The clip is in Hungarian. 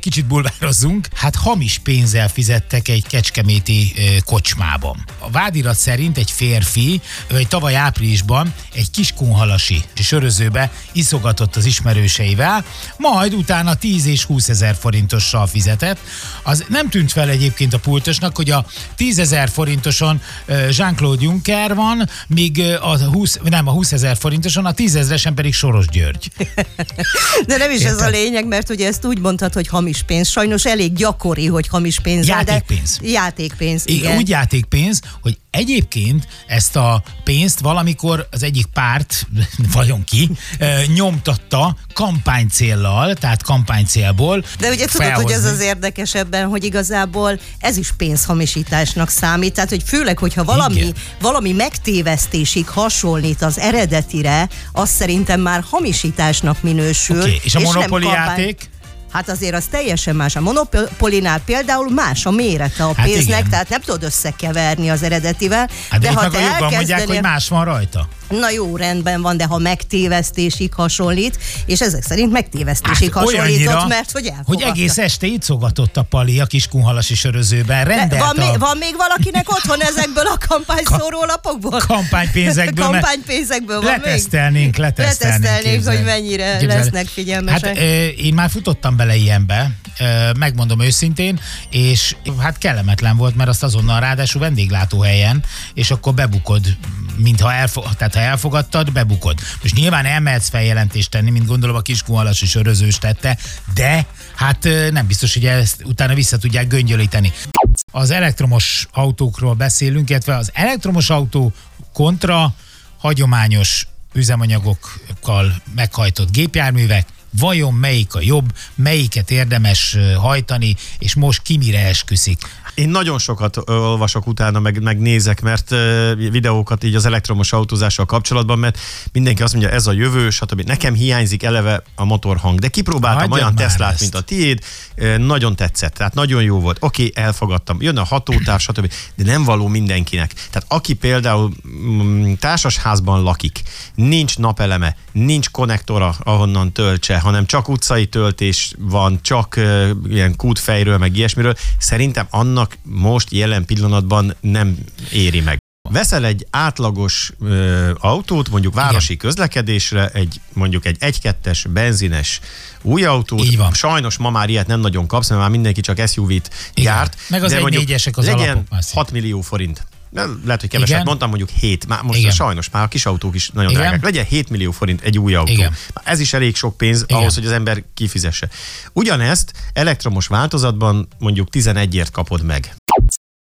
kicsit bulvározzunk. Hát hamis pénzzel fizettek egy kecskeméti kocsmában. A vádirat szerint egy férfi tavaly áprilisban egy kiskunhalasi sörözőbe iszogatott az ismerőseivel, majd utána 10 és 20 000 forintossal fizetett. Az nem tűnt fel egyébként a pultosnak, hogy a 10 000 forintoson Jean-Claude Juncker van, míg a 20 000 forintoson, a 10 000-esen pedig Soros György. De nem is ez a lényeg, mert ugye ezt úgy mondhat, hogy hamis pénz. Sajnos elég gyakori, hogy hamis pénz. Játékpénz. Játékpénz, igen. Úgy játékpénz, hogy egyébként ezt a pénzt valamikor az egyik párt, vajon ki, nyomtatta kampánycéllal, tehát kampánycélból. De ugye tudod, hogy ez az érdekesebben, hogy igazából ez is pénzhamisításnak számít, tehát hogy főleg, hogyha valami megtévesztésig hasonlít az eredetire, az szerintem már hamisításnak minősül. Okay. És a monopoli játék? Hát azért az teljesen más. A Monopolinál például más a mérete a pénznek, tehát nem tudod összekeverni az eredetivel. Hát de ha te jobban mondják, hogy más van rajta. Na jó, rendben van, de ha megtévesztésig hasonlít, és ezek szerint megtévesztésig hasonlított, mert hogy elfogadta. Hogy egész este ítszogatott a Pali a kiskunhalasi sörözőben. Van még valakinek otthon ezekből a kampányszórólapokból? Kampánypénzekből van letesztelnénk, hogy mennyire lesznek figyelmesek. Hát én már futottam bele ilyenbe, megmondom őszintén, és hát kellemetlen volt, mert azt azonnal ráadásul vendéglátóhelyen, és akkor bebukod, mintha elfogadtad, bebukod. Most nyilván elmehetsz feljelentést tenni, mint gondolom a kiskunhalasi sörözős tette, de hát nem biztos, hogy ezt utána vissza tudják göngyölíteni. Az elektromos autókról beszélünk, illetve az elektromos autó kontra hagyományos üzemanyagokkal meghajtott gépjárművek, vajon melyik a jobb, melyiket érdemes hajtani, és most ki mire esküszik? Én nagyon sokat olvasok utána, meg nézek, mert videókat így az elektromos autózással kapcsolatban, mert mindenki azt mondja, ez a jövő, stb. Nekem hiányzik eleve a motorhang, de kipróbáltam olyan Teslát, mint a tiéd, nagyon tetszett, tehát nagyon jó volt. Oké, elfogadtam, jön a hatótáv, stb. De nem való mindenkinek. Tehát aki például társasházban lakik, nincs napeleme, nincs konnektora, ahonnan töltse, hanem csak utcai töltés van, csak ilyen kútfejről, meg ilyesmiről, szerintem annak most jelen pillanatban nem éri meg. Veszel egy átlagos autót, mondjuk városi közlekedésre, mondjuk egy 1.2-es benzines új autót. Sajnos ma már ilyet nem nagyon kapsz, mert már mindenki csak SUV-t gyárt. Meg az 1.4-esek az legyen 6 millió forint. Lehet, hogy keveset mondtam, mondjuk 7. Most sajnos már a kis autók is nagyon drágák. Legyen 7 millió forint egy új autó. Ez is elég sok pénz ahhoz, hogy az ember kifizesse. Ugyanezt elektromos változatban mondjuk 11-ért kapod meg.